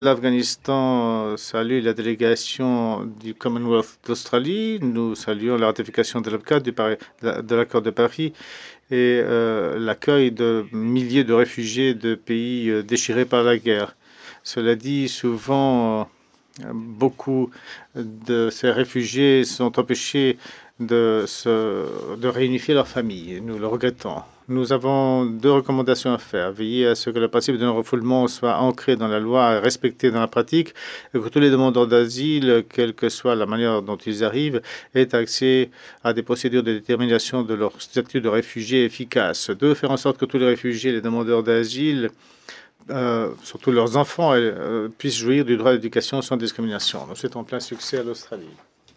L'Afghanistan salue la délégation du Commonwealth d'Australie. Nous saluons la ratification de l'accord de Paris et l'accueil de milliers de réfugiés de pays déchirés par la guerre. Cela dit, souvent, beaucoup de ces réfugiés sont empêchés de réunifier leurs familles. Nous le regrettons. Nous avons deux recommandations à faire. Veiller à ce que le principe de non-refoulement soit ancré dans la loi et respecté dans la pratique, et que tous les demandeurs d'asile, quelle que soit la manière dont ils arrivent, aient accès à des procédures de détermination de leur statut de réfugié efficaces. Deux, faire en sorte que tous les réfugiés, les demandeurs d'asile, surtout leurs enfants, puissent jouir du droit à l'éducation sans discrimination. Nous souhaitons plein succès à l'Australie.